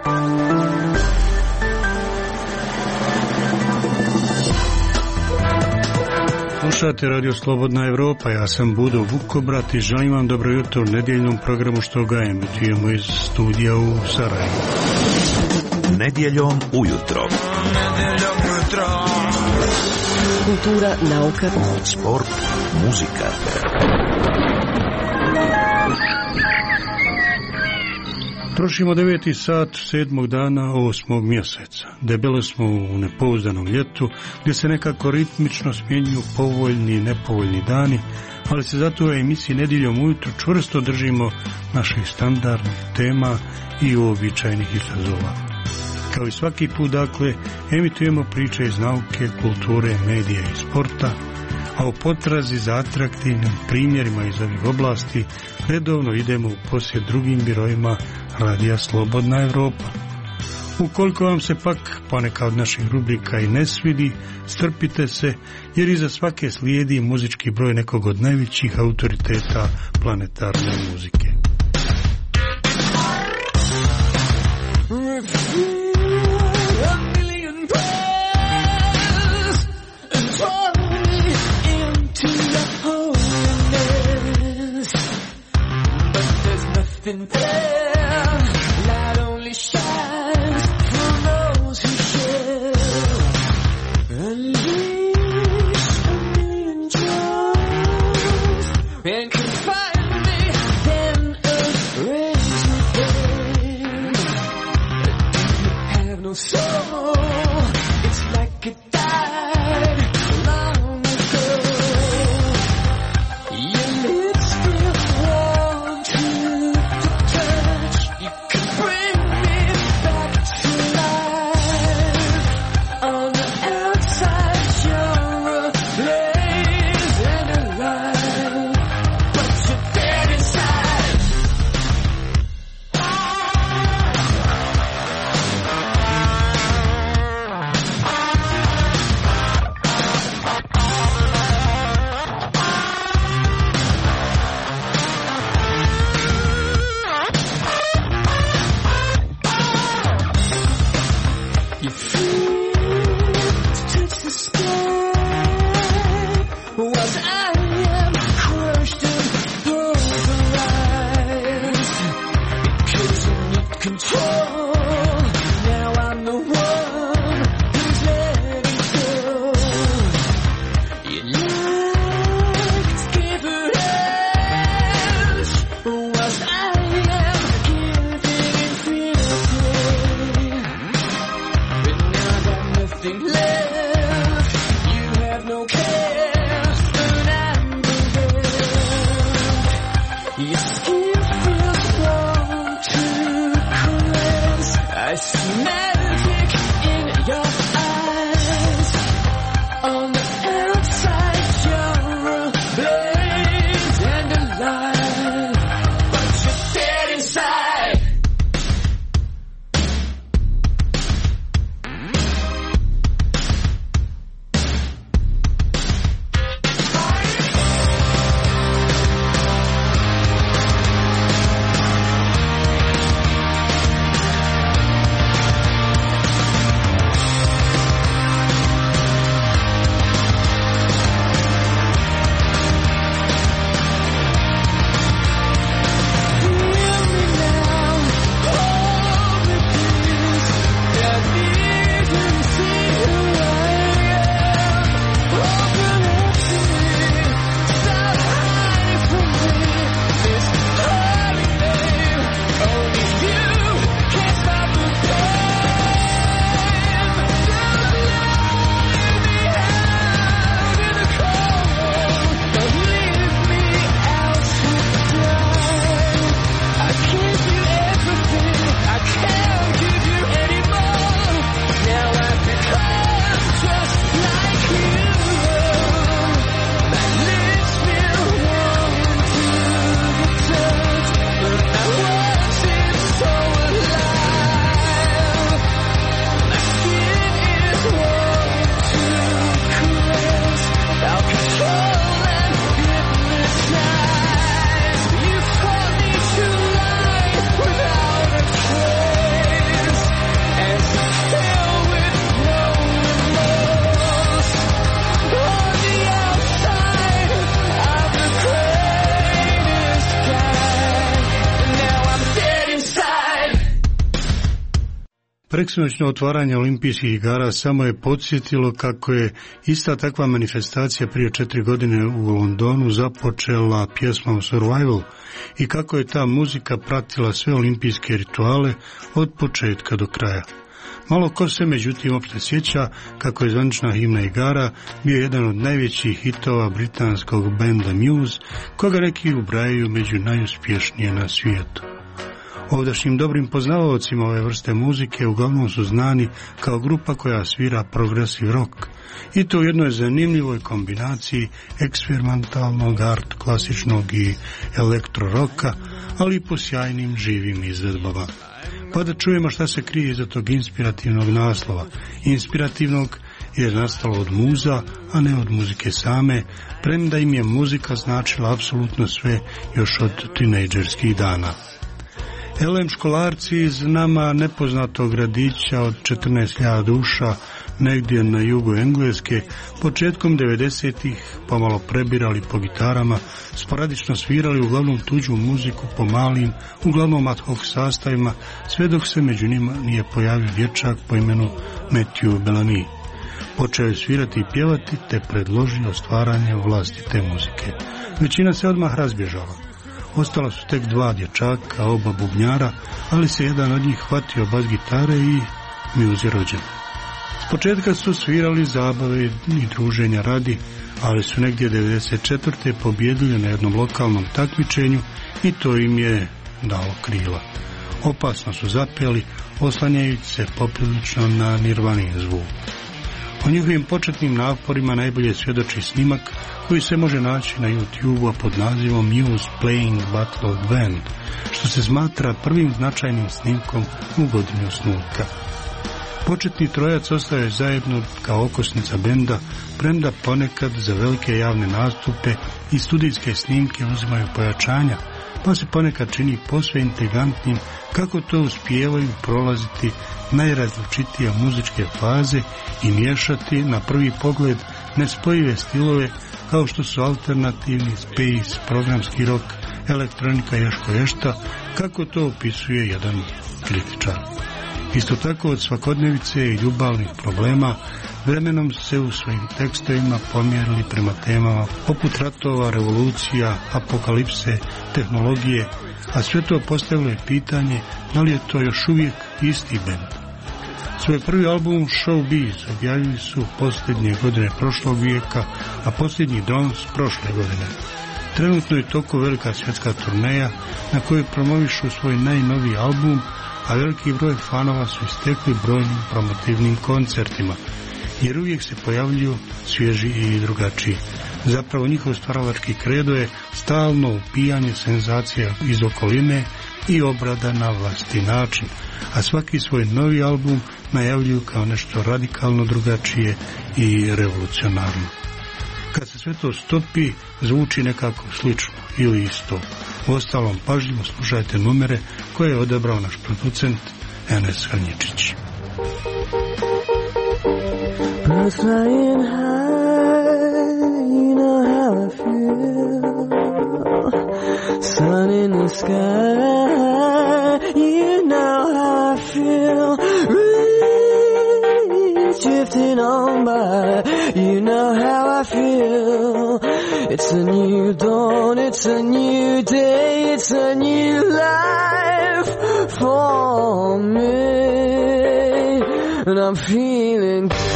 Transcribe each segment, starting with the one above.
Slušate Radio Slobodna Evropa, ja sam Budo Vukobrat i želim vam dobro jutro u nedjeljnom programu što ga emitujemo iz studija u Sarajevu. Nedjeljom ujutro. Kultura, nauka, sport, muzika. Trošimo 9. sat 7. dana 8. mjeseca. Debelo smo u nepouzdanom ljetu gdje se nekako ritmično smjenjuju povoljni i nepovoljni dani, ali se zato u emisiji Nedjeljom ujutro čvrsto držimo naših standardnih tema i uobičajenih izazova. Kao i svaki put, dakle, emitujemo priče iz nauke, kulture, medija i sporta, a u potrazi za atraktivnim primjerima iz ovih oblasti redovno idemo u posjet drugim birojima Radija Slobodna Evropa. Ukoliko vam se pak poneka od naših rubrika i ne svidi, strpite se, jer iza svake slijedi muzički broj nekog od najvećih autoriteta planetarne muzike. Light only shines for those who share. Unleash a million joys and confine me, then erase me pain. Have no soul, it's like it died long ago. Your lips still warm to you can bring me back to life. On the outside you're a blaze and alive, but you're dead inside. You feel to touch the sky, whilst I am crushed and pulverized. Because you need control, now I'm the one who's letting go. You like to give her hands, whilst I am giving in fearfully. But now I got nothing left. You have no care, but I'm the rest. Your skin feels warm to caress. I see magic in your eyes. On the outside you're a blaze and alive, but you're dead inside. Preksinoćno otvaranje olimpijskih igara samo je podsjetilo kako je ista takva manifestacija prije 4 godine u Londonu započela pjesmom Survival i kako je ta muzika pratila sve olimpijske rituale od početka do kraja. Malo ko se međutim uopšte sjeća kako je zvanična himna igara bio jedan od najvećih hitova britanskog benda Muse, koga neki ubrajaju među najuspješnije na svijetu. Ovdašnjim dobrim poznavaocima ove vrste muzike uglavnom su znani kao grupa koja svira progressive rock, i to u jednoj zanimljivoj kombinaciji eksperimentalnog, art, klasičnog i elektro roka, ali i po sjajnim živim izvedbama. Pa da čujemo šta se krije iza tog inspirativnog naslova. Inspirativnog jer je nastalo od muza, a ne od muzike same, premda im je muzika značila apsolutno sve još od tinejdžerskih dana. LM školarci iz nama nepoznatog gradića od 14.000 duša negdje na jugu Engleske početkom 90-ih pomalo prebirali po gitarama, sporadično svirali uglavnom tuđu muziku po malim, uglavnom ad hoc sastavima, sve dok se među njima nije pojavio dječak po imenu Matthew Bellamy. Počeo je svirati i pjevati te predložio stvaranje vlastite muzike. Većina se odmah razbježala. Ostala su tek 2 dječaka, oba bubnjara, ali se jedan od njih hvatio bas gitare i Muse je rođen. S početka su svirali zabave i druženja radi, ali su negdje 94. pobjedili na jednom lokalnom takmičenju i to im je dalo krila. Opasno su zapeli, oslanjajući se poprilično na Nirvanin zvuk. O njihovim početnim naporima najbolje svjedoči snimak koji se može naći na YouTube-u pod nazivom Muse Playing Battle of Band, što se smatra prvim značajnim snimkom u godini osnutka. Početni trojac ostao je zajedno kao okosnica benda, premda ponekad za velike javne nastupe i studijske snimke uzimaju pojačanja, pa se ponekad čini posve intrigantnim kako to uspijevaju prolaziti najrazličitije muzičke faze i miješati na prvi pogled nespojive stilove kao što su alternativni, space, programski rock, elektronika i ješta, kako to opisuje jedan kritičar. Isto tako od svakodnevice i ljubavnih problema vremenom se u svojim tekstovima pomjerili prema temama poput ratova, revolucija, apokalipse, tehnologije, a sve to postavilo je pitanje da li je to još uvijek isti bend. Svoj prvi album Showbiz objavili su posljednje godine prošlog vijeka, a posljednji Dons prošle godine. Trenutno je toku velika svjetska turneja na kojoj promovišu svoj najnoviji album, a veliki broj fanova su istekli brojnim promotivnim koncertima, jer uvijek se pojavljuju svježi i drugačiji. Zapravo njihov stvaralački kredo je stalno upijanje senzacija iz okoline i obrada na vlastiti način, a svaki svoj novi album najavljuju kao nešto radikalno drugačije i revolucionarno. Kad se sve to stopi, zvuči nekako slično ili isto. Uostalom, pažljivo slušajte numere koje je odabrao naš producent Enes Hrnječić. Birds flying high, you know how I feel. Sun in the sky, you know how I feel. Breeze drifting on by, you know how I feel. It's a new dawn, it's a new day, it's a new life for me, and I'm feeling good.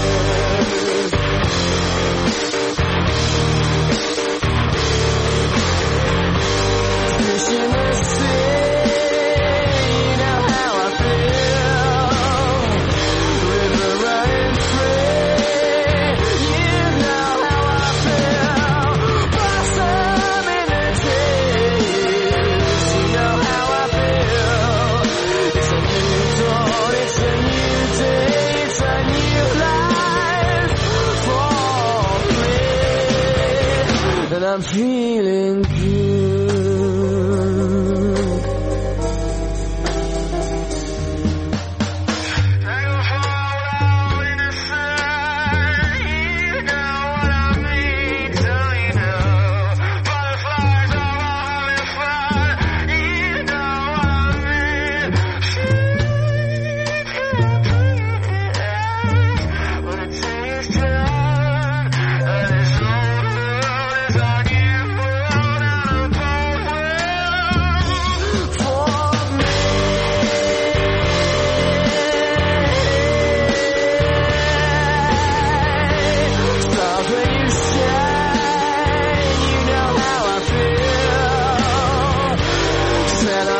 Fishing the sea, you know how I feel. River running free, you know how I feel. Blossom in the trees, you know how I feel. It's a new dawn, it's a new day, it's a new life for me, and I'm feeling good.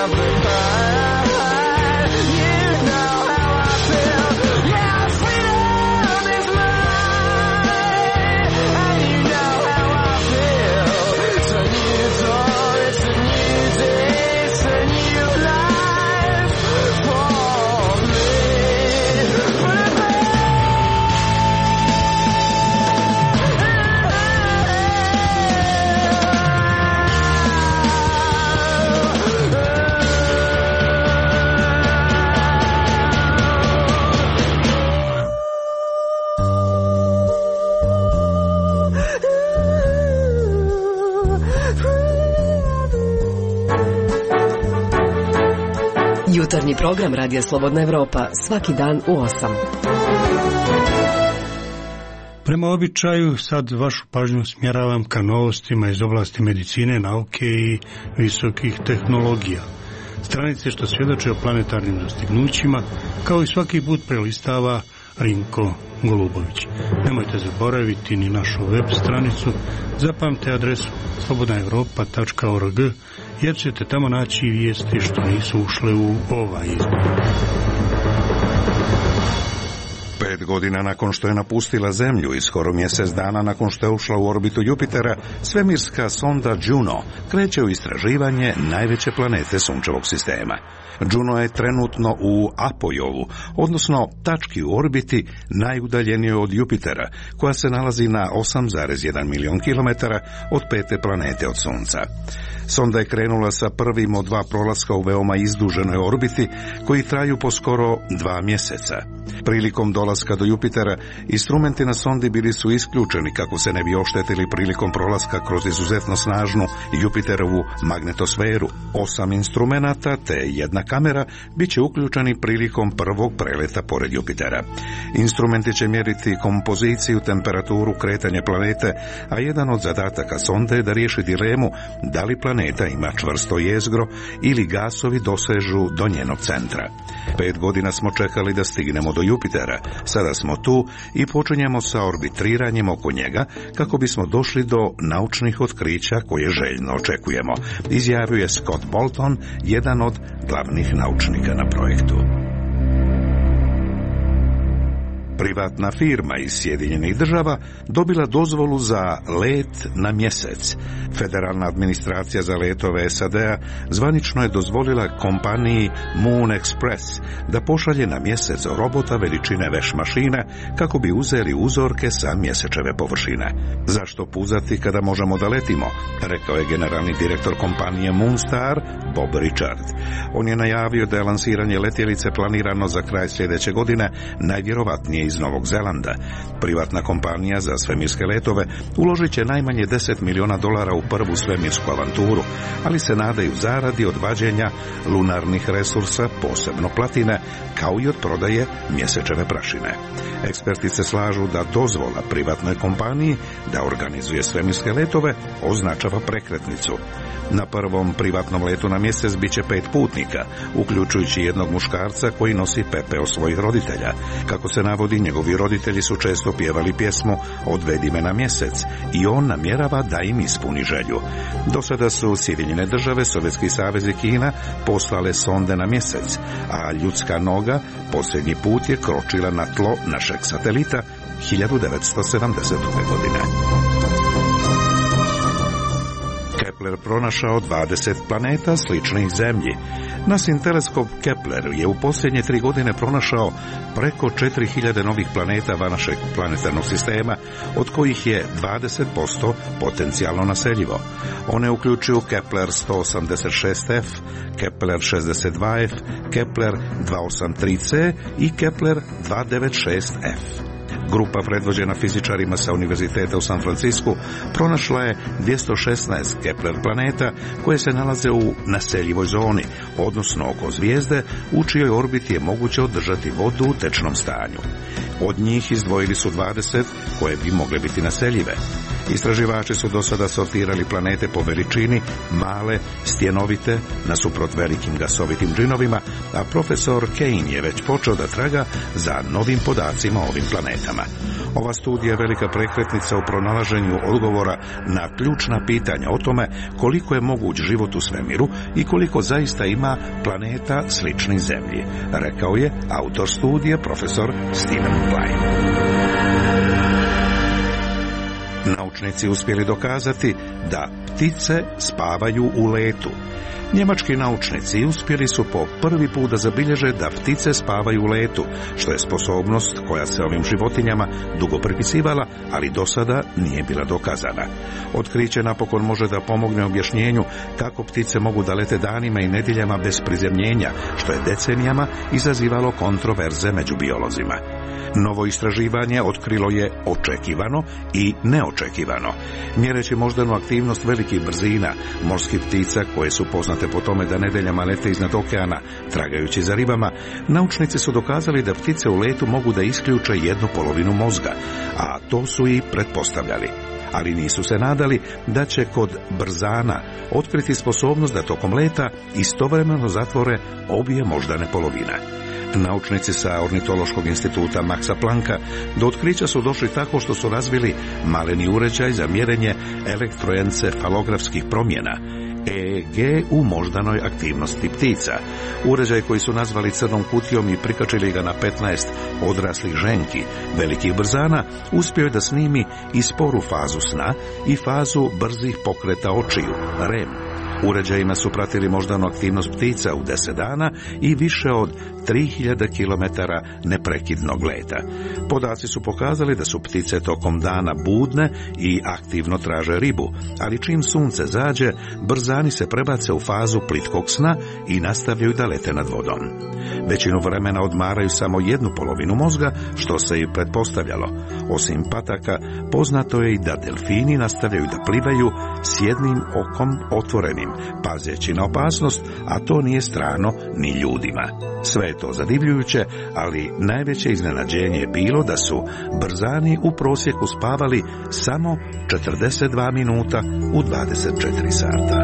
Jutarnji program Radija Slobodna Evropa, svaki dan u 8. Prema običaju, sad vašu pažnju smjeravam ka novostima iz oblasti medicine, nauke i visokih tehnologija. Stranice što svjedoče o planetarnim dostignućima, kao i svaki put prelistava Rinko Golubović. Nemojte zaboraviti ni našu web stranicu, zapamte adresu slobodnaevropa.org, jer ćete tamo naći vijesti što nisu ušle u ovaj izbor. 5 godina nakon što je napustila Zemlju i skoro mjesec dana nakon što je ušla u orbitu Jupitera, svemirska sonda Juno kreće u istraživanje najveće planete Sunčevog sistema. Juno je trenutno u apojovu, odnosno tački u orbiti najudaljenijoj od Jupitera, koja se nalazi na 8,1 milion kilometara od pete planete od Sunca. Sonda je krenula sa prvim od 2 prolaska u veoma izduženoj orbiti, koji traju po skoro 2 mjeseca. Prilikom dolaska do Jupitera, instrumenti na sondi bili su isključeni kako se ne bi oštetili prilikom prolaska kroz izuzetno snažnu Jupiterovu magnetosferu. 8 instrumenata te 1 kamera bit će uključeni prilikom prvog preleta pored Jupitera. Instrumenti će mjeriti kompoziciju, temperaturu, kretanje planete, a jedan od zadataka sonde je da riješi dilemu da li planeta ima čvrsto jezgro ili gasovi dosežu do njenog centra. 5 godina smo čekali da stignemo do Jupitera, sada smo tu i počinjemo sa orbitriranjem oko njega kako bismo došli do naučnih otkrića koje željno očekujemo, izjavio je Scott Bolton, jedan od glavnih naučnika na projektu. Privatna firma iz Sjedinjenih Država dobila dozvolu za let na mjesec. Federalna administracija za letove SAD-a zvanično je dozvolila kompaniji Moon Express da pošalje na mjesec robota veličine veš mašine kako bi uzeli uzorke sa mjesečeve površine. Zašto puzati kada možemo da letimo, rekao je generalni direktor kompanije Moonstar, Bob Richard. On je najavio da je lansiranje letjelice planirano za kraj sljedeće godine, najvjerovatnije iz Novog Zelanda. Privatna kompanija za svemirske letove uložit će najmanje $10 miliona u prvu svemirsku avanturu, ali se nadaju zaradi od vađenja lunarnih resursa, posebno platine, kao i od prodaje mjesečeve prašine. Eksperti se slažu da dozvola privatnoj kompaniji da organizuje svemirske letove označava prekretnicu. Na prvom privatnom letu na mjesec bit će 5 putnika, uključujući jednog muškarca koji nosi pepeo svojih roditelja. Kako se navodi, njegovi roditelji su često pjevali pjesmu Odvedi me na mjesec i on namjerava da im ispuni želju. Do sada su Sjedinjene Države, Sovjetski savez i Kina poslale sonde na mjesec, a ljudska noga posljednji put je kročila na tlo našeg satelita 1972. godine. Kepler pronašao 20 planeta sličnih Zemlji. NASIN teleskop Kepler je u posljednje 3 godine pronašao preko 4000 novih planeta van našeg planetarnog sistema, od kojih je 20% potencijalno naseljivo. One uključuju Kepler 186f, Kepler 62f, Kepler 283c i Kepler 296f. Grupa predvođena fizičarima sa Univerziteta u San Francisku pronašla je 216 Kepler planeta koje se nalaze u naseljivoj zoni, odnosno oko zvijezde u čijoj orbiti je moguće održati vodu u tečnom stanju. Od njih izdvojili su 20 koje bi mogle biti naseljive. Istraživači su do sada sortirali planete po veličini, male, stjenovite, nasuprot velikim gasovitim džinovima, a profesor Kane je već počeo da traga za novim podacima o ovim planetama. Ova studija je velika prekretnica u pronalaženju odgovora na ključna pitanja o tome koliko je moguć život u svemiru i koliko zaista ima planeta sličnih Zemlji, rekao je autor studije profesor Steven Klein. Naučnici uspjeli dokazati da ptice spavaju u letu. Njemački naučnici uspjeli su po prvi put da zabilježe da ptice spavaju u letu, što je sposobnost koja se ovim životinjama dugo pripisivala, ali do sada nije bila dokazana. Otkriće napokon može da pomogne objašnjenju kako ptice mogu da lete danima i nedjeljama bez prizemljenja, što je decenijama izazivalo kontroverze među biolozima. Novo istraživanje otkrilo je očekivano i neočekivano. Mjereći moždanu aktivnost velikih brzina morskih ptica koje su poznate po tome da nedeljama lete iznad okeana tragajući za ribama, naučnici su dokazali da ptice u letu mogu da isključe 1/2 mozga, a to su i pretpostavljali. Ali nisu se nadali da će kod brzana otkriti sposobnost da tokom leta istovremeno zatvore obje moždane polovine. Naučnici sa Ornitološkog instituta Maxa Plancka do otkrića su došli tako što su razvili maleni uređaj za mjerenje elektroencefalografskih promjena, EEG, u moždanoj aktivnosti ptica. Uređaj koji su nazvali crnom kutijom i prikačili ga na 15 odraslih ženki velikih brzana, uspio je da snimi i sporu fazu sna i fazu brzih pokreta očiju, REM. Uređajima su pratili moždanu aktivnost ptica u 10 dana i više od 3000 km neprekidnog leta. Podaci su pokazali da su ptice tokom dana budne i aktivno traže ribu, ali čim sunce zađe, brzani se prebace u fazu plitkog sna i nastavljaju da lete nad vodom. Većinu vremena odmaraju samo 1/2 mozga, što se i pretpostavljalo. Osim pataka, poznato je i da delfini nastavljaju da plivaju s jednim okom otvorenim, pazeći na opasnost, a to nije strano ni ljudima. Sve je to zadivljujuće, ali najveće iznenađenje je bilo da su brzani u prosjeku spavali samo 42 minuta u 24 sata.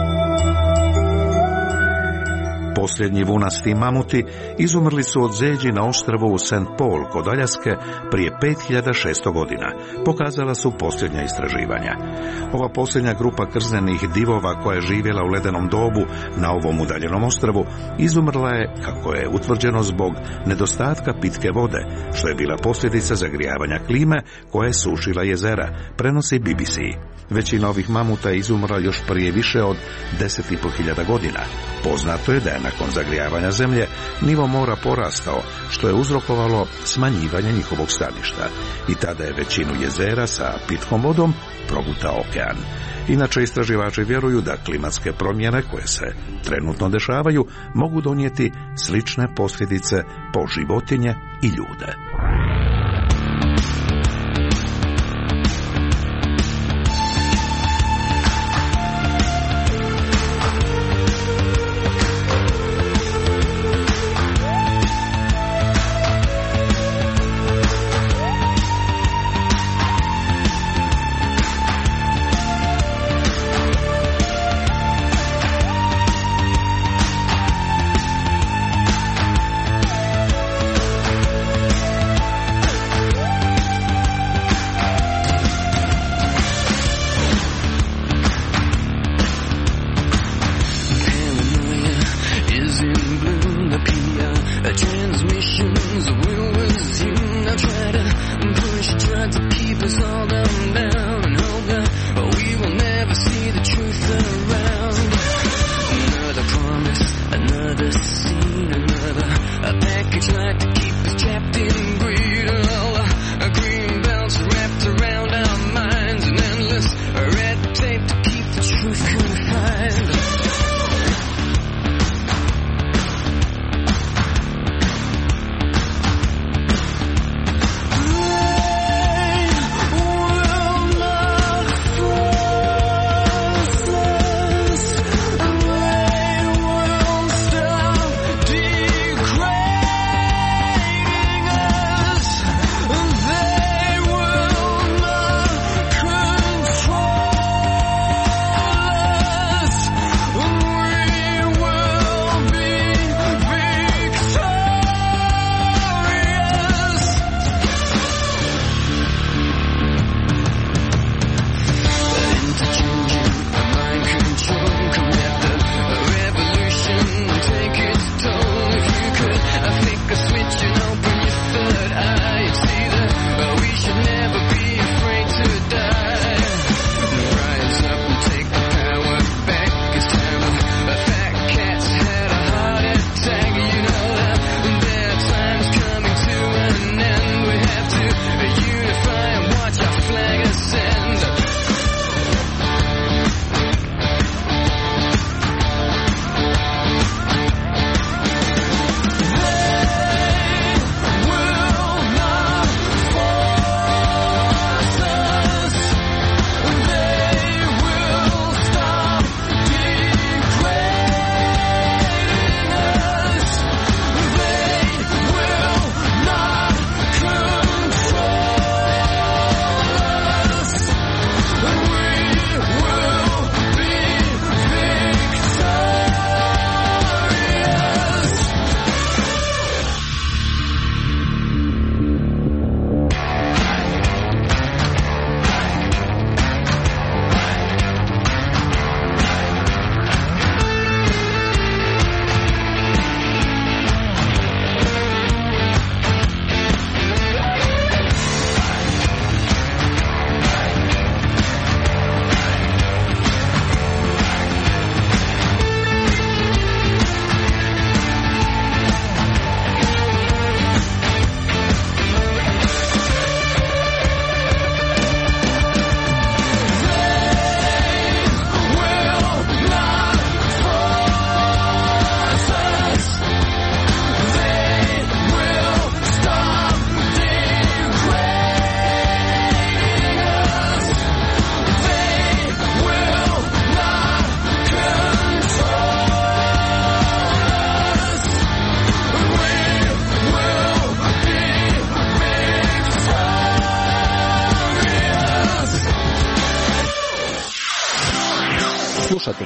Posljednji vunasti mamuti izumrli su od zeđi na ostrvu St. Paul kod Aljaske prije 5600 godina, pokazala su posljednja istraživanja. Ova posljednja grupa krznenih divova koja je živjela u ledenom dobu na ovom udaljenom ostrvu izumrla je, kako je utvrđeno, zbog nedostatka pitke vode, što je bila posljedica zagrijavanja klime koja je sušila jezera, prenosi BBC. Većina ovih mamuta je izumrla još prije više od 10.500 godina. Poznato je da je nakon zagrijavanja zemlje nivo mora porastao, što je uzrokovalo smanjivanje njihovog staništa. I tada je većinu jezera sa pitkom vodom progutao okean. Inače, istraživači vjeruju da klimatske promjene koje se trenutno dešavaju mogu donijeti slične posljedice po životinje i ljude.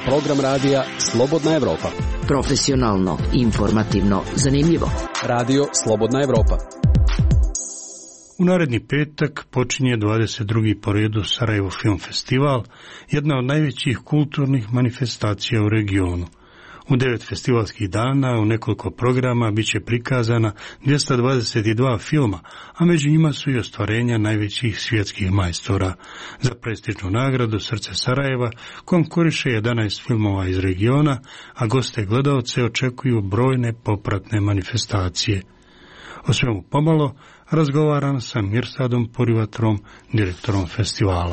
Program radija Slobodna Evropa. Profesionalno, informativno, zanimljivo. Radio Slobodna Evropa. U naredni petak počinje 22. po redu Sarajevo Film Festival, jedna od najvećih kulturnih manifestacija u regionu. U 9 festivalskih dana u nekoliko programa bit će prikazana 222 filma, a među njima su i ostvarenja najvećih svjetskih majstora. Za prestižnu nagradu Srce Sarajeva konkuriše 11 filmova iz regiona, a goste gledalce očekuju brojne popratne manifestacije. O svemu pomalo razgovaram sa Mirsadom Purivatrom, direktorom festivala.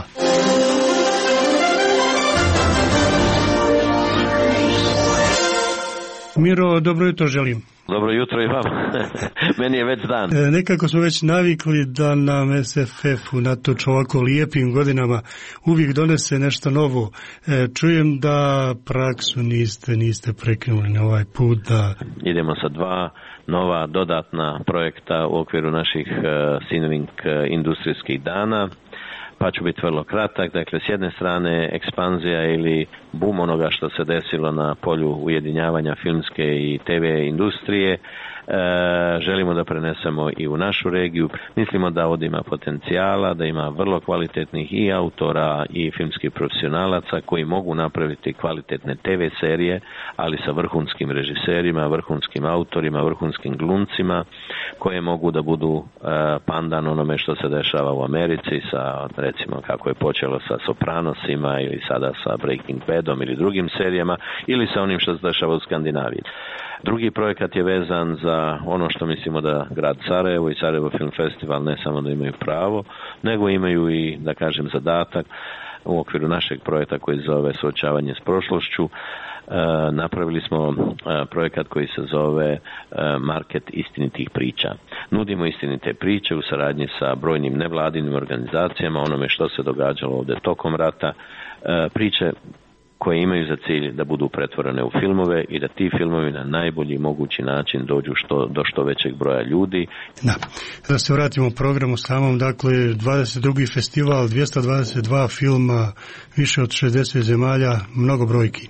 Miro, dobro jutro želim. Dobro jutro i vam. Meni je već dan. Nekako smo već navikli da nam SFF unatoč ovako lijepim godinama uvijek donese nešto novo. Čujem da praksu niste prekinuli na ovaj put. Idemo sa 2 nova dodatna projekta u okviru naših Cinevic industrijskih dana. Pa ću biti vrlo kratak. Dakle, s jedne strane ekspanzija ili boom onoga što se desilo na polju ujedinjavanja filmske i TV industrije. Želimo da prenesemo i u našu regiju. Mislimo da ovdje ima potencijala, da ima vrlo kvalitetnih i autora i filmskih profesionalaca koji mogu napraviti kvalitetne TV serije, ali sa vrhunskim režiserima, vrhunskim autorima, vrhunskim glumcima, koje mogu da budu pandan onome što se dešava u Americi, sa recimo kako je počelo sa Sopranosima ili sada sa Breaking Badom ili drugim serijama, ili sa onim što se dešava u Skandinaviji. Drugi projekat je vezan za ono što mislimo da grad Sarajevo i Sarajevo Film Festival ne samo da imaju pravo, nego imaju i, da kažem, zadatak u okviru našeg projekta koji se zove Suočavanje s prošlošću. Napravili smo projekat koji se zove Market istinitih priča. Nudimo istinite priče u saradnji sa brojnim nevladinim organizacijama, onome što se događalo ovdje tokom rata, priče koje imaju za cilj da budu pretvorene u filmove i da ti filmovi na najbolji mogući način dođu do što većeg broja ljudi. Da se vratimo u programu samom, dakle 22. festival, 222 filma, više od 60 zemalja, mnogo brojki.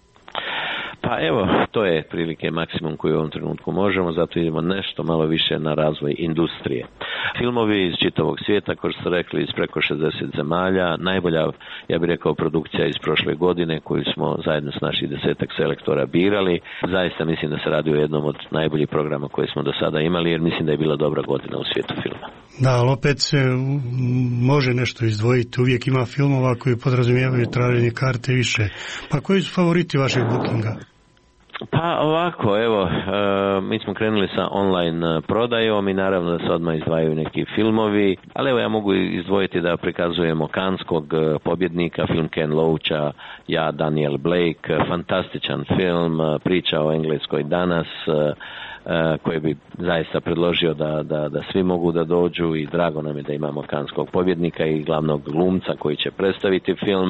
Pa evo, to je prilike maksimum koji u ovom trenutku možemo, zato idemo nešto malo više na razvoj industrije. Filmovi iz čitavog svijeta, kao što ste rekli, iz preko 60 zemalja, najbolja, ja bih rekao, produkcija iz prošle godine koju smo zajedno s naših 10 selektora birali. Zaista mislim da se radi o jednom od najboljih programa koje smo do sada imali, jer mislim da je bila dobra godina u svijetu filma. Da, ali opet se može nešto izdvojiti, uvijek ima filmova koji podrazumijevaju traženje karte više. Pa koji su favoriti vašeg bookinga? Pa ovako, evo, mi smo krenuli sa online prodajom i naravno da se odmah izdvajaju neki filmovi, ali evo ja mogu izdvojiti da prikazujemo kanskog pobjednika, film Ken Loacha, ja, Daniel Blake, fantastičan film, priča o Engleskoj danas, koji bi zaista predložio da svi mogu da dođu i drago nam je da imamo kanskog pobjednika i glavnog glumca koji će predstaviti film.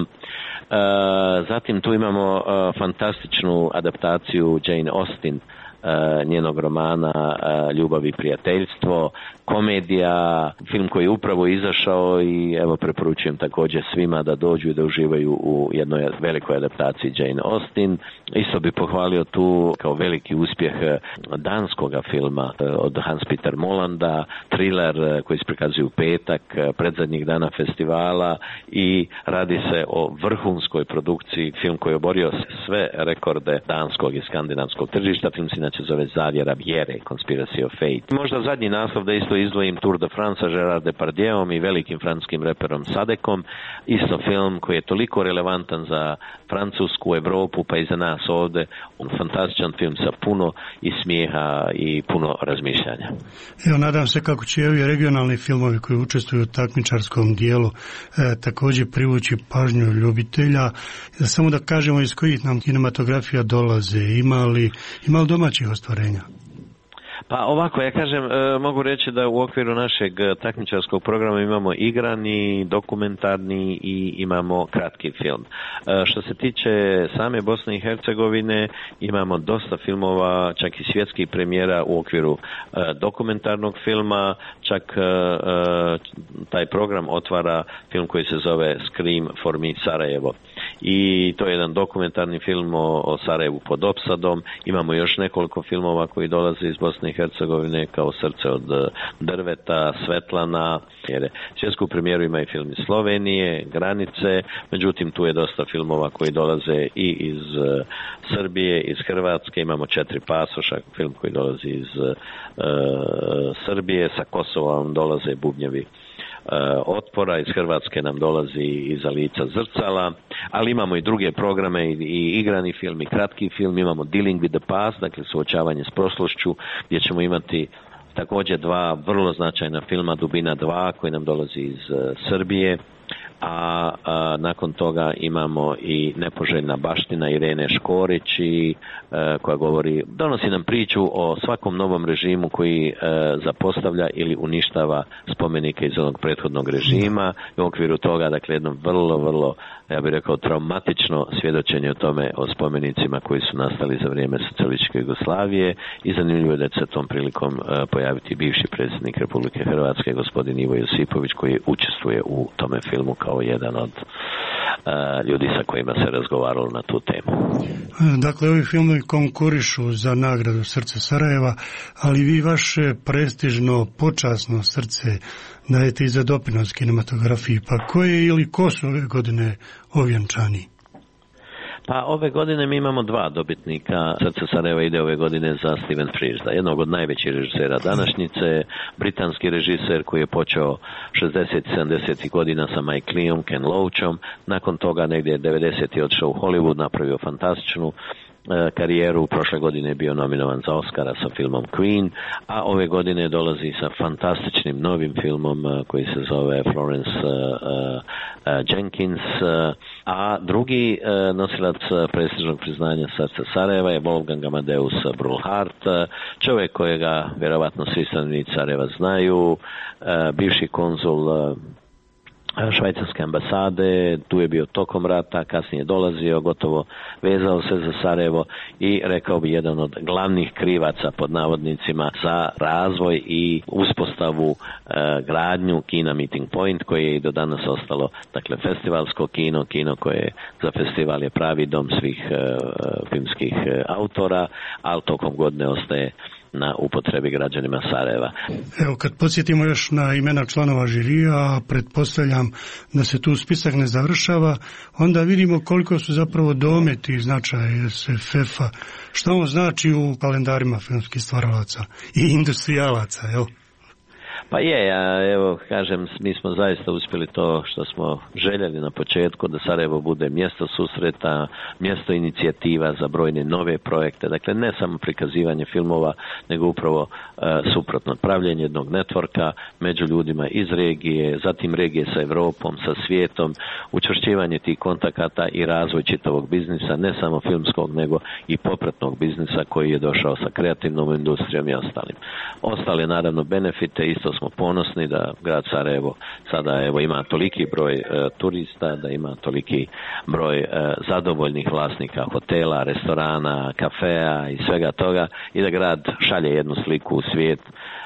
Zatim tu imamo fantastičnu adaptaciju Jane Austen, njenog romana Ljubav i prijateljstvo, komedija, film koji je upravo izašao i evo preporučujem također svima da dođu i da uživaju u jednoj velikoj adaptaciji Jane Austen. Isto bi pohvalio tu kao veliki uspjeh danskoga filma od Hans-Peter Molanda, thriller koji se prikazuje u petak, predzadnjih dana festivala, i radi se o vrhunskoj produkciji, film koji je oborio sve rekorde danskog i skandinavskog tržišta. Film se inače zove Zavjera vjere, Conspiracy of Fate. Možda zadnji naslov da isto izdvojim Tour de France sa Gerard Depardieuom i velikim francuskim reperom Sadekom. Isto film koji je toliko relevantan za Francusku, Europu pa i za nas ovdje. Fantastičan film sa puno i smijeha i puno razmišljanja. Evo, nadam se kako će ovi regionalni filmovi koji učestvuju u takmičarskom dijelu također privući pažnju ljubitelja. Samo da kažemo iz kojih nam kinematografija dolaze, ima li domaćih ostvarenja? Pa ovako, ja kažem, mogu reći da u okviru našeg takmičarskog programa imamo igrani, dokumentarni i imamo kratki film. Što se tiče same Bosne i Hercegovine, imamo dosta filmova, čak i svjetskih premijera u okviru dokumentarnog filma, čak taj program otvara film koji se zove Scream for me Sarajevo. i to je jedan dokumentarni film o Sarajevu pod opsadom. Imamo još nekoliko filmova koji dolaze iz Bosne i Hercegovine, kao Srce od drveta, Svetlana, jer svjetsku premijeru ima i film iz Slovenije, Granice, međutim tu je dosta filmova koji dolaze i iz Srbije, iz Hrvatske, imamo 4 pasoša, film koji dolazi iz Srbije, sa Kosova dolaze Bubnjevi otpora, iz Hrvatske nam dolazi Iza lica zrcala, ali imamo i druge programe i igrani film i kratki film, imamo Dealing with the Past, dakle suočavanje s prošlošću, gdje ćemo imati također 2 vrlo značajna filma, Dubina 2 koji nam dolazi iz Srbije, a nakon toga imamo i Nepoželjna baština Irene Škorić koja donosi nam priču o svakom novom režimu koji zapostavlja ili uništava spomenike iz onog prethodnog režima. U okviru toga, dakle, jedno vrlo, ja bih rekao, traumatično svjedočenje o tome, o spomenicima koji su nastali za vrijeme socijalističke Jugoslavije, i zanimljivo je da će se tom prilikom pojaviti bivši predsjednik Republike Hrvatske, gospodin Ivo Josipović, koji učestvuje u tome filmu kao jedan od ljudi sa kojima se razgovaralo na tu temu. Dakle, ovi filmovi konkurišu za nagradu Srce Sarajeva, ali vi vaše prestižno, počasno srce dajete i za doprinos kinematografiji. Pa ko su ove godine ovjenčani? Pa ove godine mi imamo 2 dobitnika. Srce Sarajeva ide ove godine za Steven Frears, jednog od najvećih režisera današnjice, britanski režiser koji je počeo 60-70 godina sa Mike Leeom, Ken Loachom, nakon toga negdje 90. otišao u Hollywood, napravio fantastičnu karijeru. Prošle godine je bio nominovan za Oscara sa filmom Queen, a ove godine dolazi sa fantastičnim novim filmom koji se zove Florence Jenkins, a drugi nosilac prestižnog priznanja Srca Sarajeva je Wolfgang Amadeus Brulhart, čovjek kojega vjerovatno svi stanovnici Sarajeva znaju, bivši konzul Švajcarske ambasade, tu je bio tokom rata, kasnije dolazio, gotovo vezao se za Sarajevo i rekao bi jedan od glavnih krivaca pod navodnicima za razvoj i uspostavu gradnju kina Meeting Point, koje je i do danas ostalo, dakle, festivalsko kino koje za festival je pravi dom svih filmskih autora, ali tokom godine ostaje na upotrebi građanima Sarajeva. Evo, kad podsjetimo još na imena članova žirija, a pretpostavljam da se tu spisak ne završava, onda vidimo koliko su zapravo dometi i značaj SFF-a. Šta on znači u kalendarima filmskih stvaralaca i industrijalaca, jel? Pa evo kažem, mi smo zaista uspjeli to što smo željeli na početku, da Sarajevo bude mjesto susreta, mjesto inicijativa za brojne nove projekte, dakle ne samo prikazivanje filmova, nego upravo suprotno, pravljenje jednog networka među ljudima iz regije, zatim regije sa Europom, sa svijetom, učvršćivanje tih kontakata i razvoj čitavog biznisa, ne samo filmskog, nego i popratnog biznisa koji je došao sa kreativnom industrijom i ostalim. Ostale naravno benefite, isto smo ponosni da grad Sarajevo sada ima toliki broj turista, da ima toliki broj zadovoljnih vlasnika hotela, restorana, kafea i svega toga, i da grad šalje jednu sliku u svijet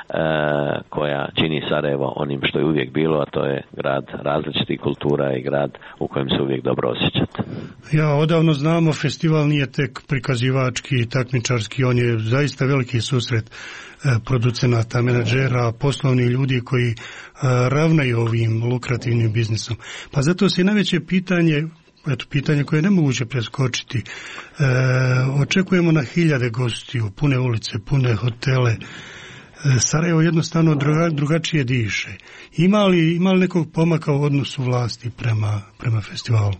koja čini Sarajevo onim što je uvijek bilo, a to je grad različitih kultura i grad u kojem se uvijek dobro osjećate. Ja odavno znamo, festival nije tek prikazivački i takmičarski, on je zaista veliki susret producenata, menadžera, poslovnih ljudi koji ravnaju ovim lukrativnim biznisom. Pa zato se najveće pitanje koje je nemoguće preskočiti. Očekujemo na 1000 gostiju, pune ulice, pune hotele. Sarajevo jednostavno drugačije diše. Ima li nekog pomaka u odnosu vlasti prema festivalu?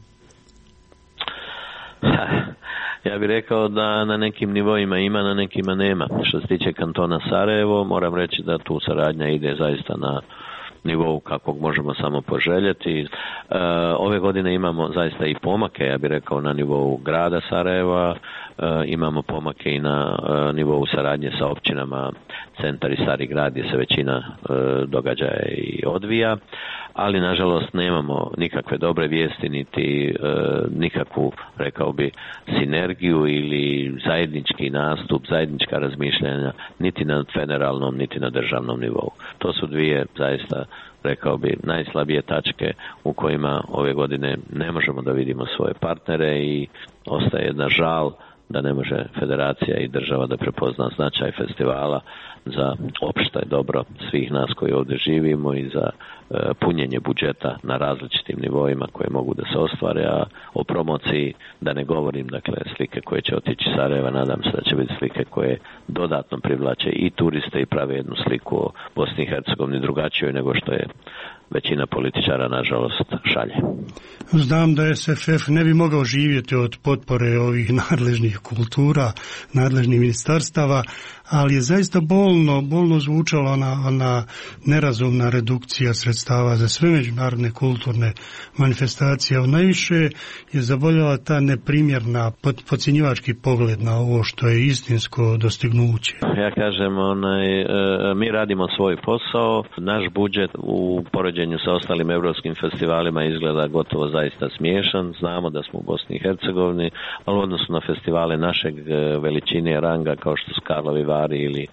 Ja bih rekao da na nekim nivoima ima, na nekima nema. Što se tiče kantona Sarajevo, moram reći da tu saradnja ide zaista na nivou kakvog možemo samo poželjeti. Ove godine imamo zaista i pomake, ja bih rekao, na nivou grada Sarajeva, imamo pomake i na nivou saradnje sa općinama Centar i Stari grad, gdje se većina događaja i odvija, ali nažalost nemamo nikakve dobre vijesti, niti nikakvu, rekao bi, sinergiju ili zajednički nastup, zajednička razmišljanja, niti na federalnom, niti na državnom nivou. To su dvije zaista rekao bi, najslabije tačke u kojima ove godine ne možemo da vidimo svoje partnere i ostaje jedna žal da ne može federacija i država da prepozna značaj festivala za opšte dobro svih nas koji ovdje živimo i za punjenje budžeta na različitim nivoima koje mogu da se ostvare, a o promociji da ne govorim, dakle slike koje će otići iz Sarajeva, nadam se da će biti slike koje dodatno privlače i turiste i prave jednu sliku o Bosni i Hercegovini drugačijoj nego što je većina političara, nažalost, šalje. Znam da SFF ne bi mogao živjeti od potpore ovih nadležnih kultura, nadležnih ministarstava, ali je zaista bolno zvučala ona nerazumna redukcija sredstava za sve međunarodne kulturne manifestacije. Najviše je zaboljela ta neprimjerna podcjenjivački pogled na ovo što je istinsko dostignuće. Ja kažem, mi radimo svoj posao, naš budžet u poređenju sa ostalim evropskim festivalima izgleda gotovo zaista smiješan. Znamo da smo u Bosni i Hercegovini, ali u odnosu na festivale našeg veličine ranga kao što su Karlovi Vari ili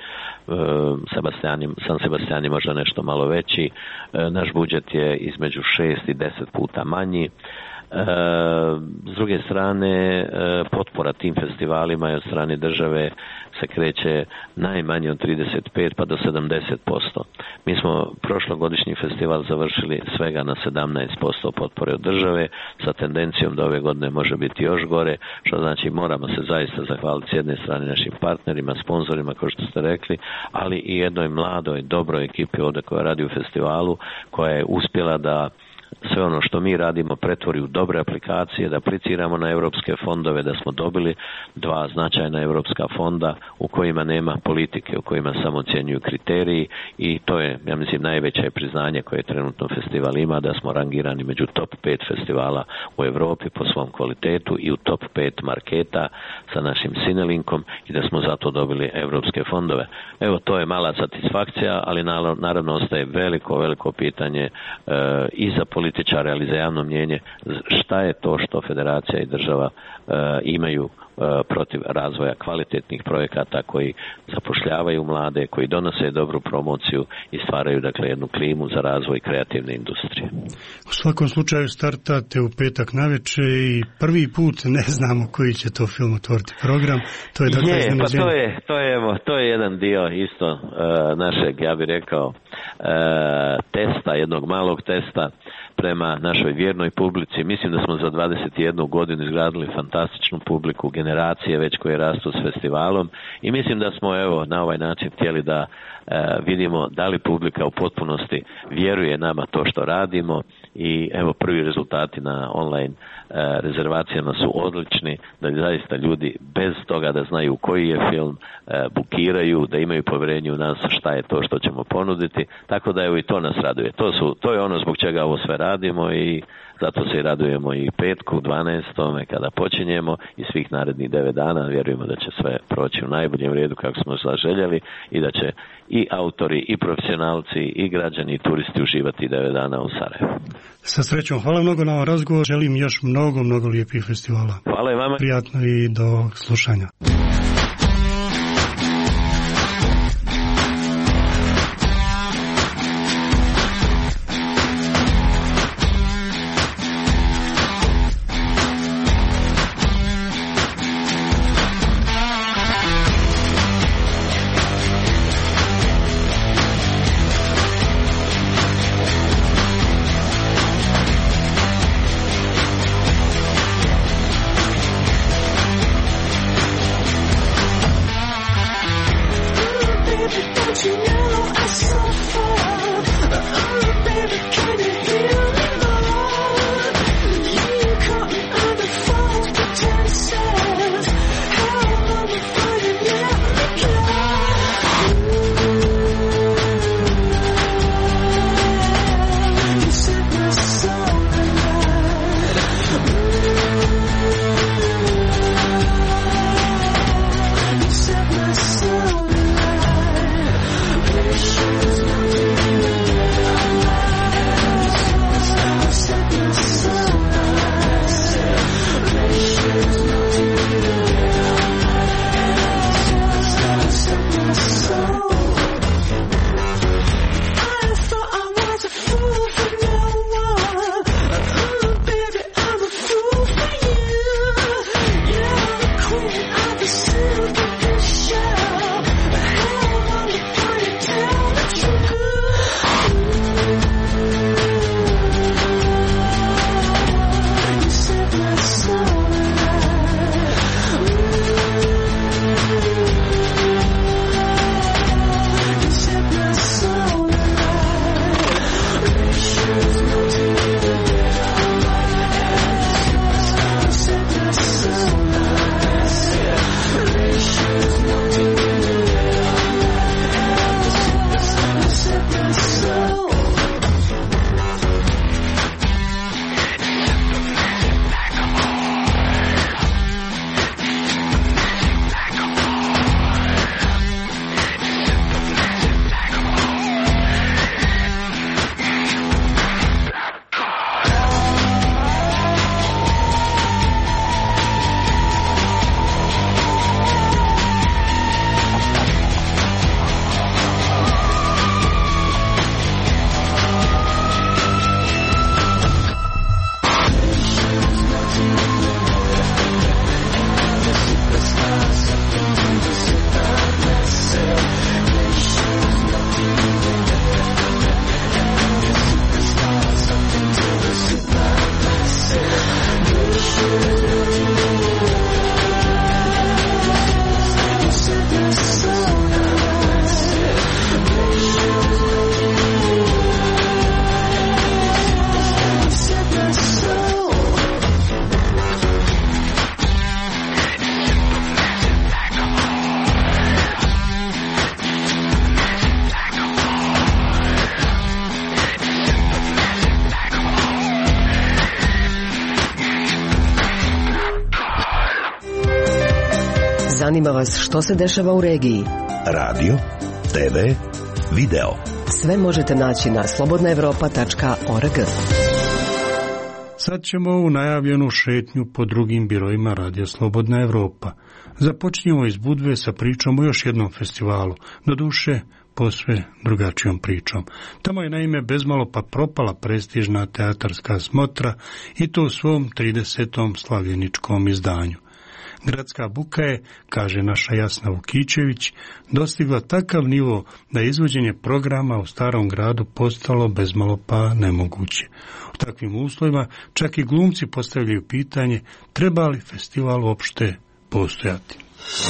San Sebastiani možda nešto malo veći, naš budžet je između 6 i 10 puta manji. S druge strane, potpora tim festivalima i od strane države se kreće najmanje od 35 pa do 70%. Mi smo prošlogodišnji festival završili svega na 17% potpore od države, sa tendencijom da ove godine može biti još gore, što znači moramo se zaista zahvaliti s jedne strane našim partnerima, sponzorima, kao što ste rekli, ali i jednoj mladoj, dobroj ekipi ovdje koja radi u festivalu, koja je uspjela da sve ono što mi radimo pretvori u dobre aplikacije, da apliciramo na europske fondove, da smo dobili 2 značajna europska fonda u kojima nema politike, u kojima samo ocjenjuju kriteriji i to je, ja mislim, najveće priznanje koje trenutno festival ima, da smo rangirani među top 5 festivala u Europi po svom kvalitetu i u top 5 marketa sa našim Cinelinkom i da smo zato dobili europske fondove. Evo, to je mala satisfakcija, ali naravno ostaje veliko pitanje i za političare, ali za javno mnjenje, šta je to što federacija i država imaju protiv razvoja kvalitetnih projekata koji zapošljavaju mlade, koji donose dobru promociju i stvaraju, dakle, jednu klimu za razvoj kreativne industrije. U svakom slučaju startate u petak navečer i prvi put ne znamo koji će to film otvoriti program. To je, dakle, iznenađenje. To je jedan dio isto našeg, ja bih rekao, testa, jednog malog testa prema našoj vjernoj publici. Mislim da smo za 21 godinu izgradili fantastičnu publiku, generacije već koje rastu s festivalom i mislim da smo na ovaj način htjeli da vidimo da li publika u potpunosti vjeruje nama to što radimo i prvi rezultati na online rezervacijama su odlični, da zaista ljudi bez toga da znaju koji je film bukiraju, da imaju povjerenje u nas šta je to što ćemo ponuditi, tako da i to nas raduje. To je ono zbog čega ovo sve radimo i zato se i radujemo i petku 12. kada počinjemo i svih narednih 9 dana. Vjerujemo da će sve proći u najboljem redu kako smo zaželjeli i da će i autori, i profesionalci, i građani, i turisti uživati 9 dana u Sarajevu. Sa srećom, hvala mnogo na ovom razgovoru. Želim još mnogo lijepih festivala. Hvala i vama. Prijatno i do slušanja. Zanima vas što se dešava u regiji? Radio, TV, video. Sve možete naći na slobodnaevropa.org. Sad ćemo u najavljenu šetnju po drugim biroima Radija Slobodna Evropa. Započnemo iz Budve sa pričom o još jednom festivalu, doduše posve drugačijom pričom. Tamo je naime bezmalo pa propala prestižna teatarska smotra i to u svom 30. slavljeničkom izdanju. Gradska buka je, kaže naša Jasna Vukićević, dostigla takav nivo da je izvođenje programa u Starom gradu postalo bezmalo pa nemoguće. U takvim uslovima čak i glumci postavljaju pitanje treba li festival uopšte postojati.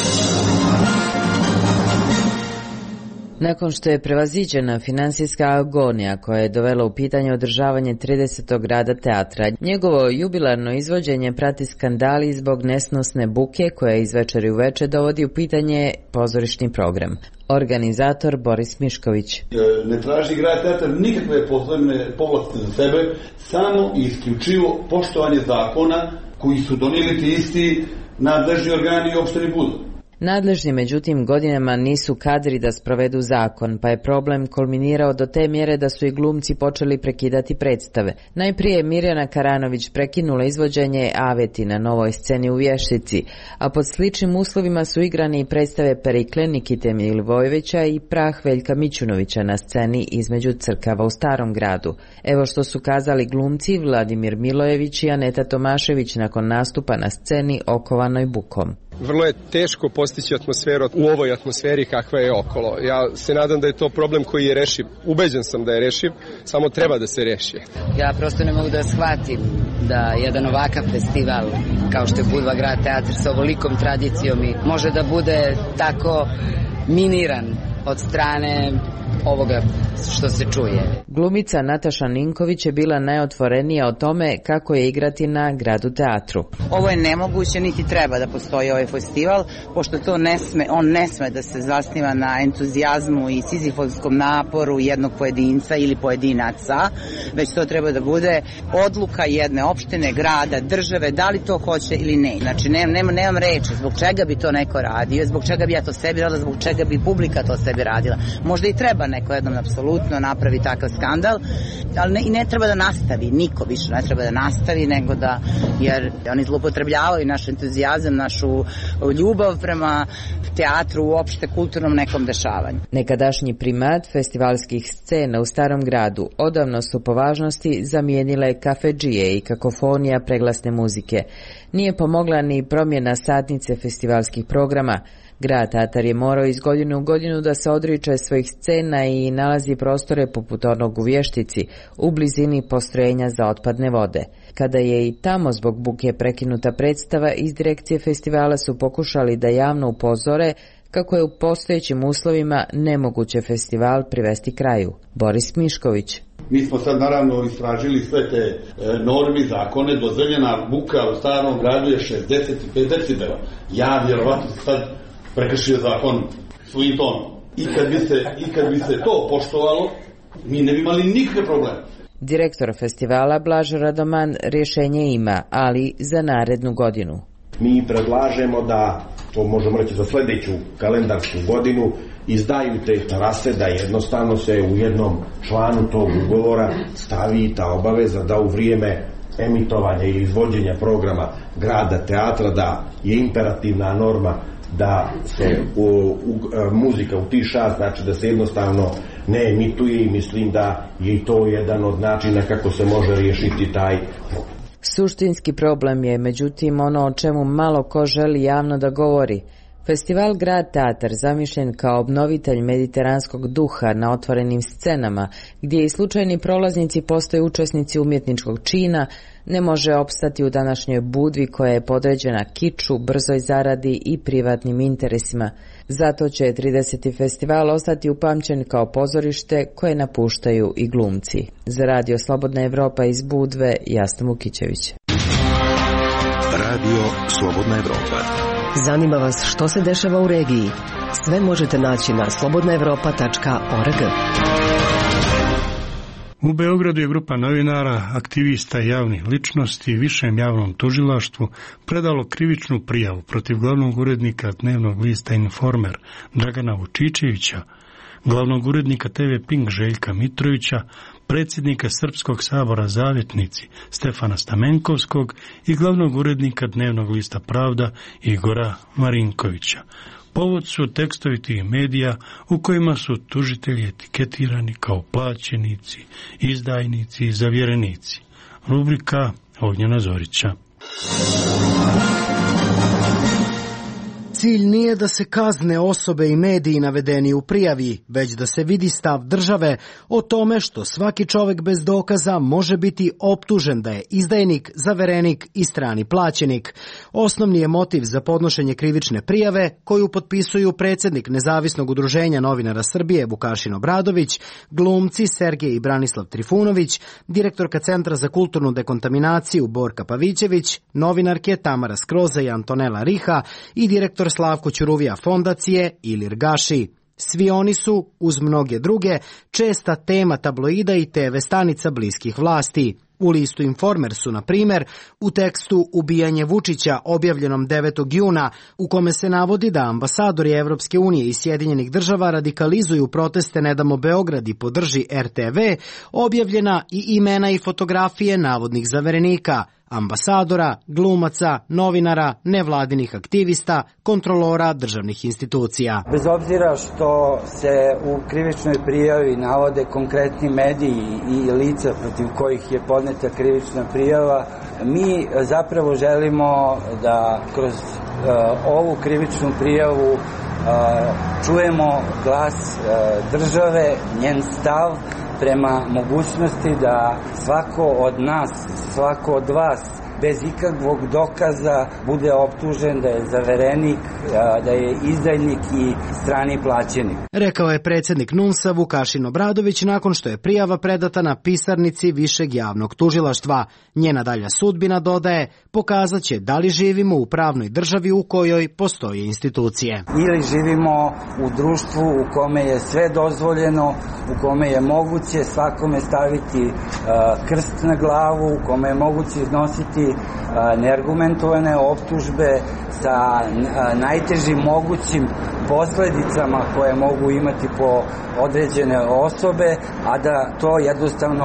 Nakon što je prevaziđena finansijska agonija koja je dovela u pitanje održavanje 30. rada teatra, njegovo jubilarno izvođenje prati skandali zbog nesnosne buke koja iz večeri u večer dovodi u pitanje pozorišni program. Organizator Boris Mišković. Ne traži grad teatar nikakve posebne povlastice za sebe, samo i isključivo poštovanje zakona koji su donijeli ti isti nadležni organi i opštini Budva. Nadležni, međutim, godinama nisu kadri da sprovedu zakon, pa je problem kulminirao do te mjere da su i glumci počeli prekidati predstave. Najprije je Mirjana Karanović prekinula izvođenje Aveti na novoj sceni u Vještici, a pod sličnim uslovima su igrane i predstave Perikle Nikite Milivojevića i Prah Veljka Mićunovića na sceni između crkava u Starom gradu. Evo što su kazali glumci Vladimir Milojević i Aneta Tomašević nakon nastupa na sceni okovanoj bukom. Vrlo je teško postići atmosferu u ovoj atmosferi kakva je okolo. Ja se nadam da je to problem koji je rešiv. Ubeđen sam da je rešiv, samo treba da se reši. Ja prosto ne mogu da shvatim da jedan ovakav festival kao što je Budva grad teatr sa ovolikom tradicijom i može da bude tako miniran od strane ovoga što se čuje. Glumica Nataša Ninković je bila najotvorenija o tome kako je igrati na gradu teatru. Ovo je nemoguće, niti treba da postoji ovaj festival, pošto to on ne sme da se zasniva na entuzijazmu i sizifovskom naporu jednog pojedinca ili pojedinaca, već to treba da bude odluka jedne opštine, grada, države, da li to hoće ili ne. Znači, nemam reči zbog čega bi to neko radio, zbog čega bi ja to sebi radila, zbog čega bi publika to sebi radila. Možda i treba neko jednom apsolutno napravi takav skandal, ali ne treba da nastavi, niko više ne treba da nastavi, nego da, jer oni zloupotrebljavaju naš entuzijazam, našu ljubav prema teatru, uopšte kulturnom nekom dešavanju. Nekadašnji primat festivalskih scena u Starom gradu odavno su po važnosti zamijenile kafedžije i kakofonija preglasne muzike. Nije pomogla ni promjena satnice festivalskih programa. Grad teatar je morao iz godine u godinu da se odriče svojih scena i nalazi prostore poput onog u Vještici, u blizini postrojenja za otpadne vode. Kada je i tamo zbog buke prekinuta predstava, iz direkcije festivala su pokušali da javno upozore kako je u postojećim uslovima nemoguće festival privesti kraju. Boris Mišković. Mi smo sad naravno istražili sve te norme, zakone, dozvoljena buka u Starom gradu je 65 decibela. Ja vjerovatno sad prekršio zakon svojim tonom. I kad bi se to poštovalo, mi ne bi imali nikakve probleme. Direktor festivala Blažo Radoman rješenje ima, ali za narednu godinu. Mi predlažemo da, to možemo reći za sljedeću kalendarsku godinu, izdaju te terase, da jednostavno se u jednom članu tog ugovora stavi ta obaveza da u vrijeme emitovanja ili izvođenja programa grada teatra da je imperativna norma da se muzika utiša, znači da se jednostavno ne emituje i mislim da je i to jedan od načina kako se može riješiti taj problem. Suštinski problem je, međutim, ono o čemu malo ko želi javno da govori. Festival Grad teatar, zamišljen kao obnovitelj mediteranskog duha na otvorenim scenama, gdje i slučajni prolaznici postaju učesnici umjetničkog čina, ne može opstati u današnjoj Budvi koja je podređena kiču, brzoj zaradi i privatnim interesima. Zato će 30. festival ostati upamćen kao pozorište koje napuštaju i glumci. Za Radio Slobodna Evropa iz Budve, Jasna Vukićević. Radio Slobodna Evropa. Zanima vas što se dešava u regiji? Sve možete naći na slobodnaevropa.org. U Beogradu je grupa novinara, aktivista i javnih ličnosti Višem javnom tužilaštvu predalo krivičnu prijavu protiv glavnog urednika dnevnog lista Informer Dragana Vučičevića, glavnog urednika TV Pink Željka Mitrovića, predsjednika Srpskog sabora Zavjetnici Stefana Stamenkovskog i glavnog urednika dnevnog lista Pravda Igora Marinkovića. Povod su tekstovi tih medija u kojima su tužitelji etiketirani kao plaćenici, izdajnici i zavjerenici. Rubrika Ognjena Zorića. Cilj nije da se kazne osobe i mediji navedeni u prijavi, već da se vidi stav države o tome što svaki čovek bez dokaza može biti optužen da je izdajnik, zaverenik i strani plaćenik. Osnovni je motiv za podnošenje krivične prijave koju potpisuju predsjednik Nezavisnog udruženja novinara Srbije Vukašin Obradović, glumci Sergej i Branislav Trifunović, direktorka Centra za kulturnu dekontaminaciju Borka Pavićević, novinarke Tamara Skroza i Antonela Riha i direktor Slavko Ćuruvija fondacije Ilir Gaši. Svi oni su, uz mnoge druge, česta tema tabloida i TV stanica bliskih vlasti. U listu Informer su, na primjer, u tekstu Ubijanje Vučića objavljenom 9. juna, u kome se navodi da ambasadori Evropske unije i Sjedinjenih država radikalizuju proteste Ne damo Beograd i podrži RTV, objavljena i imena i fotografije navodnih zaverenika, ambasadora, glumaca, novinara, nevladinih aktivista, kontrolora državnih institucija. Bez obzira što se u krivičnoj prijavi navode konkretni mediji i lica protiv kojih je podneta krivična prijava, mi zapravo želimo da kroz ovu krivičnu prijavu čujemo glas države, njen stav prema mogućnosti da svako od nas, svako od vas, bez ikakvog dokaza bude optužen da je zaverenik, da je izdajnik i strani plaćenik. Rekao je predsjednik NUNS-a Vukašin Obradović nakon što je prijava predata na pisarnici Višeg javnog tužilaštva. Njena dalja sudbina, dodaje, pokazat će da li živimo u pravnoj državi u kojoj postoje institucije. Ili živimo u društvu u kome je sve dozvoljeno, u kome je moguće svakome staviti krst na glavu, u kome je moguće iznositi neargumentovane optužbe sa najtežim mogućim posledicama koje mogu imati po određene osobe, a da to jednostavno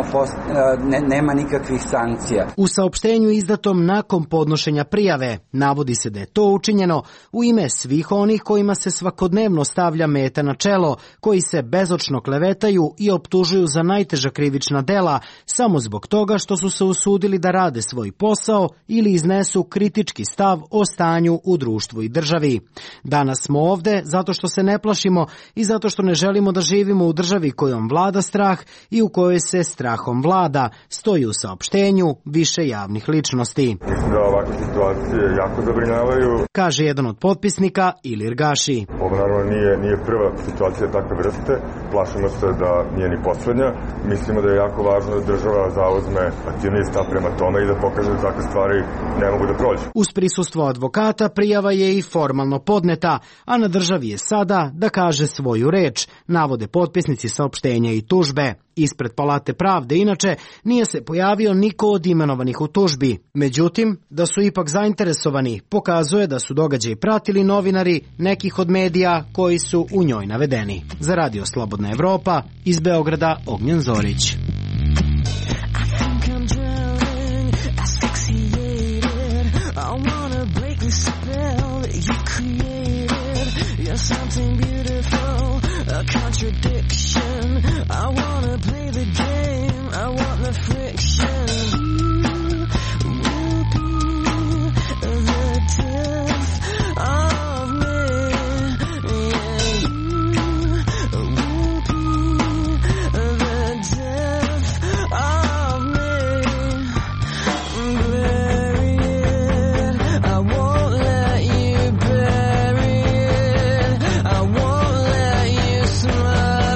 nema nikakvih sankcija. U saopštenju izdatom nakon podnošenja prijave navodi se da je to učinjeno u ime svih onih kojima se svakodnevno stavlja meta na čelo, koji se bezočno klevetaju i optužuju za najteža krivična dela samo zbog toga što su se usudili da rade svoj posao ili iznesu kritički stav o stanju u društvu i državi. Danas smo ovde zato što se ne plašimo i zato što ne želimo da živimo u državi kojom vlada strah i u kojoj se strahom vlada, stoji u saopštenju više javnih ličnosti. Mislim da ovakve situacije jako zabrinjavaju, kaže jedan od potpisnika Ilir Gaši. Ovo naravno nije prva situacija takve vrste, plašimo se da nije ni poslednja. Mislimo da je jako važno da država zauzme aktivniji stav prema tome i da pokaže da takve stvari ne mogu da prođu. Uz prisustvo advokata prijava je i formalno podneta, a na državi je sada da kaže svoju reč, navode potpisnici saopštenja i tužbe. Ispred Palate pravde, inače, nije se pojavio niko od imenovanih u tužbi. Međutim, da su ipak zainteresovani, pokazuje da su događaj pratili novinari nekih od medija koji su u njoj navedeni. Za Radio Slobodna Evropa, iz Beograda, Ognjen Zorić. Something beautiful, a contradiction. I wanna play the game, I want the friction. You will be the death of me. Yeah, you will be the death of me. Bury it, I won't let you bury it. I won't let you smile.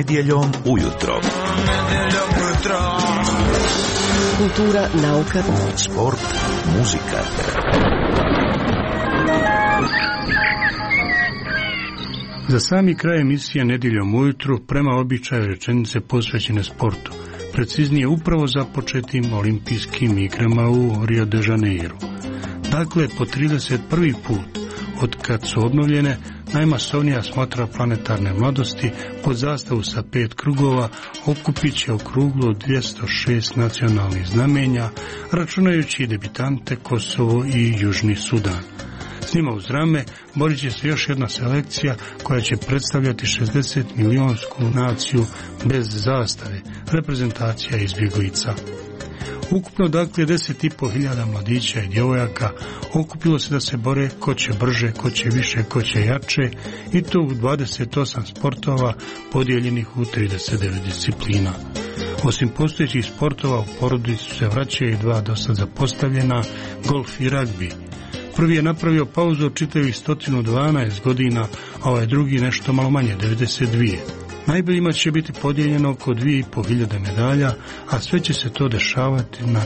Nedjeljom ujutro. Kultura, nauka, sport, muzika. Za sami kraj emisije Nedjeljom ujutru prema običaju rečenice posvećene sportu, preciznije upravo započetim olimpijskim igrama u Rio de Janeiro. Dakle, po 31. put od kad su obnovljene, najmasovnija smotra planetarne mladosti pod zastavu sa 5 krugova okupit će okruglo 206 nacionalnih znamenja, računajući debitante Kosovo i Južni Sudan. S njima uz rame borit će se još jedna selekcija koja će predstavljati 60 milionsku naciju bez zastave, reprezentacija izbjeglica. Ukupno, dakle, 10.500 mladića i djevojaka okupilo se da se bore ko će brže, ko će više, ko će jače, i to u 28 sportova podijeljenih u 39 disciplina. Osim postojećih sportova, u porodicu se vraćaju i 2 dosad zapostavljena, golf i ragbi. Prvi je napravio pauzu od čitavih 112 godina, a ovaj drugi nešto malo manje, 92. Najboljima će biti podijeljeno oko 2.500 medalja, a sve će se to dešavati na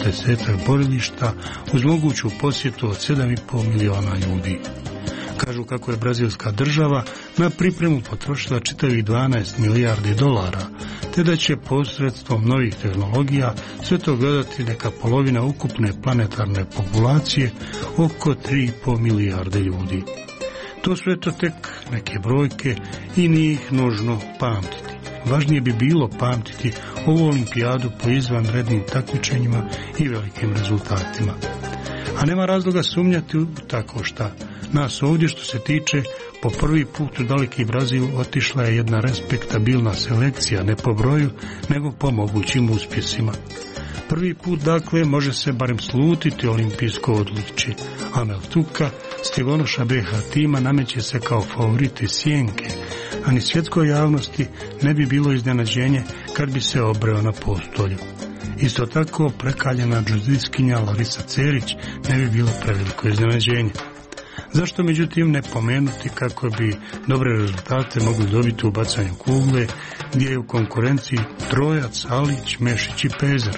40 borilišta uz moguću posjetu od 7,5 miliona ljudi. Kažu kako je brazilska država na pripremu potrošila čitavih 12 milijardi dolara, te da će posredstvom novih tehnologija sve to gledati neka polovina ukupne planetarne populacije, oko 3,5 milijarde ljudi. To su eto tek neke brojke i nije ih nužno pamtiti. Važnije bi bilo pamtiti ovu olimpijadu po izvanrednim takmičenjima i velikim rezultatima. A nema razloga sumnjati u tako šta. Nas ovdje, što se tiče, po prvi put u daleki Brazil otišla je jedna respektabilna selekcija, ne po broju, nego po mogućim uspjesima. Prvi put, dakle, može se barem slutiti olimpijsko odličje. Amel Tuka, stjegonoša BH tima, nameće se kao favorit iz sjenke, a ni svjetskoj javnosti ne bi bilo iznenađenje kad bi se obreo na postolju. Isto tako, prekaljena džudiskinja Larisa Cerić ne bi bilo preveliko iznenađenje. Zašto međutim ne pomenuti kako bi dobre rezultate mogli dobiti u bacanju kugle, gdje je u konkurenciji trojac, Alić, Mešić i Pezer.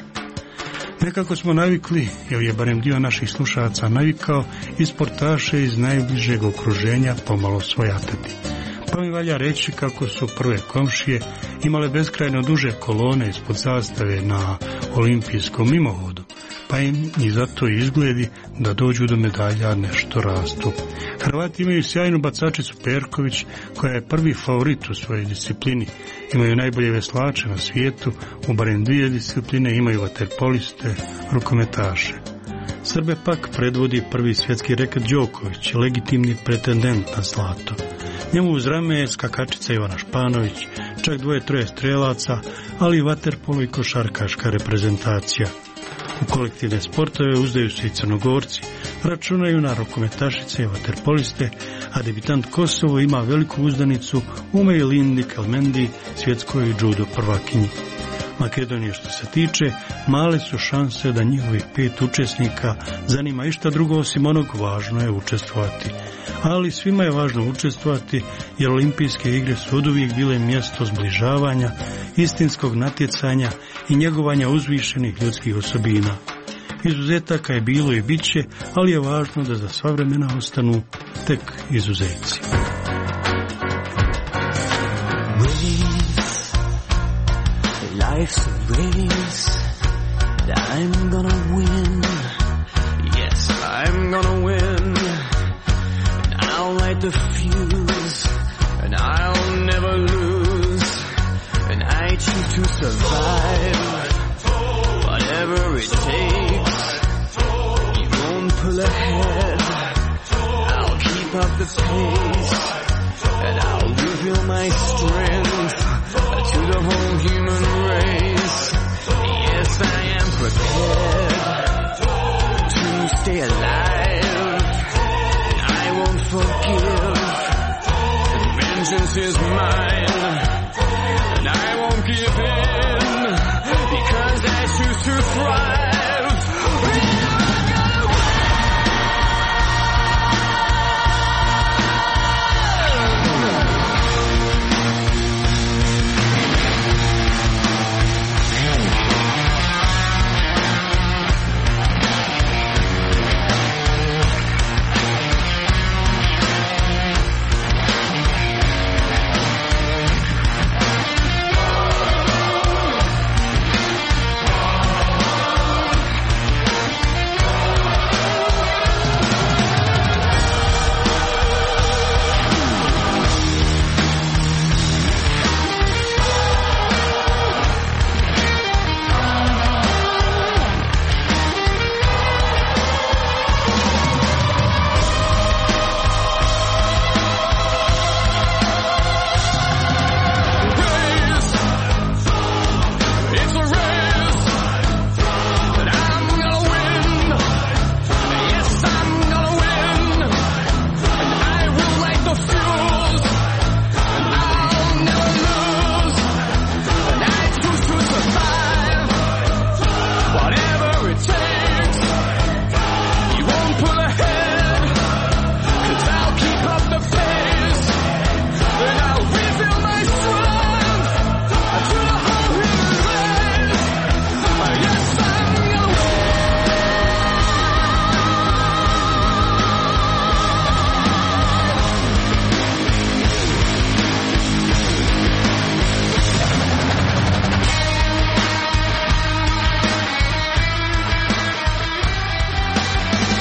Nekako smo navikli, jer je barem dio naših slušalaca navikao, i sportaše iz najbližeg okruženja pomalo svojatati. Pa mi valja reći kako su prve komšije imale beskrajno duže kolone ispod zastave na olimpijskom mimohodu, pa im i zato izgledi da dođu do medalja nešto rastu. Hrvati imaju sjajnu bacačicu Perković, koja je prvi favorit u svojoj disciplini. Imaju najbolje veslače na svijetu, u barem 2 discipline imaju vaterpoliste, rukometaše. Srbe pak predvodi prvi svjetski reket Đoković, legitimni pretendent na zlato. Njemu uz rame je skakačica Ivana Španović, čak 2-3 strelaca, ali i vaterpolo i košarkaška reprezentacija. U kolektivne sportove uzdaju se i Crnogorci, računaju na rukometašice i vaterpoliste, a debitant Kosovo ima veliku uzdanicu u Mejlindi Kelmendi, svjetskoj judo prvakinji. Makedonije, što se tiče, male su šanse da njihovih 5 učesnika zanima išta drugo osim onog, važno je učestvovati. Ali svima je važno učestvovati, jer olimpijske igre su oduvijek bile mjesto zbližavanja, istinskog natjecanja i njegovanja uzvišenih ljudskih osobina. Izuzetaka je bilo i bit će, ali je važno da za sva vremena ostanu tek izuzeci. Life's a race that I'm gonna win. Yes, I'm gonna win. And I'll light the fuse, and I'll never lose. And I choose to survive, whatever it takes. You won't pull ahead, I'll keep up the pace. And I'll reveal my strength to the whole human race. Yes, I am prepared to stay alive. I won't forgive. Vengeance is mine, and I won't give in, because I choose to thrive.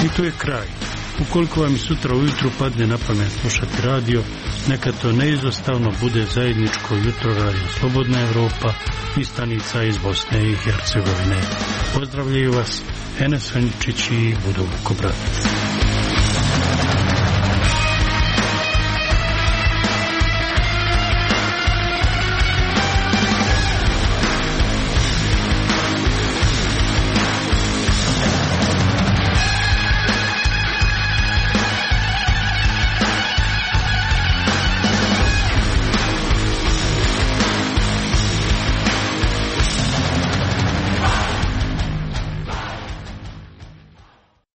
I to je kraj. Ukoliko vam i sutra ujutru padne na pamet slušati radio, neka to neizostavno bude zajedničko jutro Radio Slobodna Evropa i stanica iz Bosne i Hercegovine. Pozdravljaju vas Enes Ančić i Budovko Brat.